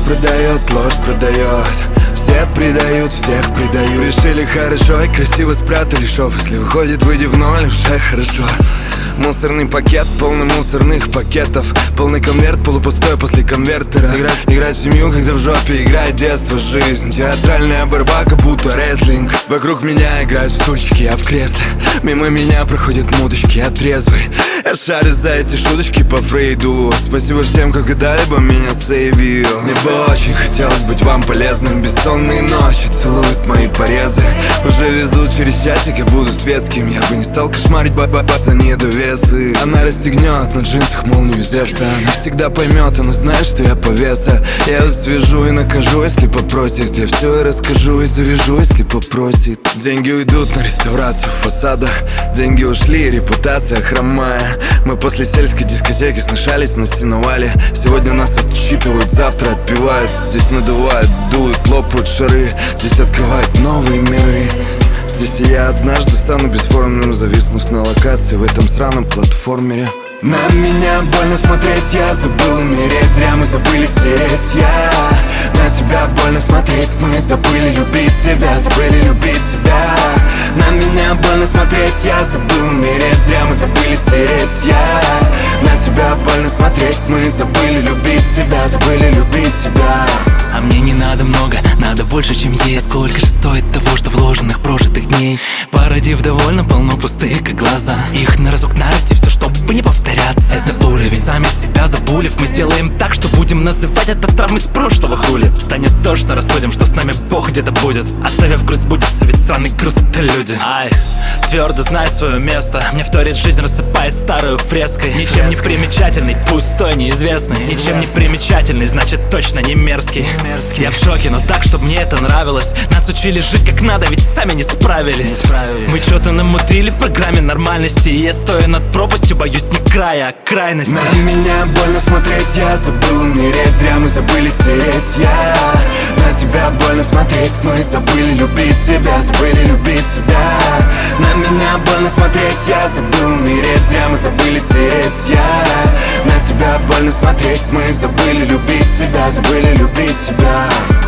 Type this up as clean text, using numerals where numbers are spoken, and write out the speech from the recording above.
ложь продает. Все предают, всех предаю. Решили хорошо и красиво спрятали шов. Если выходит, выйди в ноль, уже хорошо. Мусорный пакет, полный мусорных пакетов. Полный конверт, полупустой после конвертера. Играть в семью, когда в жопе играет детство, жизнь. Театральная борьба, как будто рестлинг. Вокруг меня играют в стульчики, я в кресле. Мимо меня проходят мудочки, я трезвый. Я шарю за эти шуточки по Фрейду. Спасибо всем, как когда-либо меня сейвил. Мне бы очень хотелось быть вам полезным. Бессонные ночи целуют мои порезы. Уже везут через часик, я буду светским. Я бы не стал кошмарить за недовес. Она расстегнет на джинсах молнию Зевса. Она всегда поймет, она знает, что я повеса. Я ее свяжу и накажу, если попросит. Я все и расскажу и завяжу, если попросит. Деньги уйдут на реставрацию фасада. Деньги ушли, репутация хромая. Мы после сельской дискотеки сношались на сеновале. Сегодня нас отчитывают, завтра отпевают. Здесь надувают, дуют, лопают шары. Здесь открывают новые миры. Здесь и я однажды стану бесформенным, зависнув на локации в этом сраном платформере. На меня больно смотреть, я забыл умереть. Зря мы забыли стереть, я на тебя больно смотреть. Мы забыли любить себя, забыли любить себя. На меня больно смотреть, я забыл умереть. Зря мы забыли стереть, я на тебя больно смотреть. Мы забыли любить себя, забыли любить себя. А мне не надо много, надо больше, чем есть. Сколько же стоит того, что вложенных прожитых дней? Породив довольно полно пустых, как глаза. Их на разок нарти, все, чтобы не повторяться. Это уровень, сами себя забулив. Мы сделаем так, что будем называть это травмой с прошлого, хули. Станет тошно, рассудим, что с нами Бог где-то будет. Оставив груз, будется, ведь сраный груз это люди. Ай, твердо знай свое место. Мне вторит жизнь, рассыпает старую фреской. Ничем не примечательный, пустой, неизвестный. Ничем не примечательный, значит точно не мерзкий. Я в шоке, но так, чтобы мне это нравилось. Нас учили жить как надо, ведь сами не справились. Мы что-то намудрили в программе нормальности. И я стою над пропастью, боюсь не края, а крайности. На меня больно смотреть, я забыл умереть. Зря мы забыли стереть, я на тебя больно смотреть. Мы забыли любить себя, забыли любить себя. На меня больно смотреть, я забыл умереть. Зря мы забыли стереть, я на тебя больно смотреть. Мы забыли любить себя, забыли любить себя.